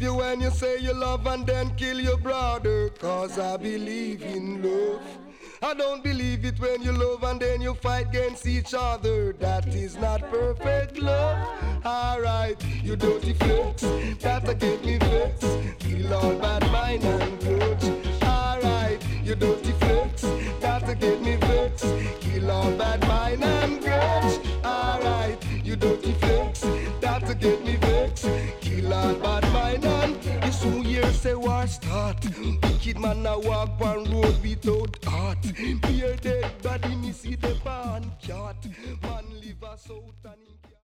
you when you say you love and then kill your brother. Cause I believe in love. I don't believe it when you love and then you fight against each other. That is not perfect love. Alright, you dirty flex, that'll get me vexed. Kill all bad mind and grudge. Alright, you dirty flex, that'll get me vexed. Kill all bad mind and grudge. Alright, you dirty flex, that'll get me vexed. Kill all bad mind and this New Year say war start. Wicked man now walk on road without heart. Beer dead body me see the pan cat. Man live a south and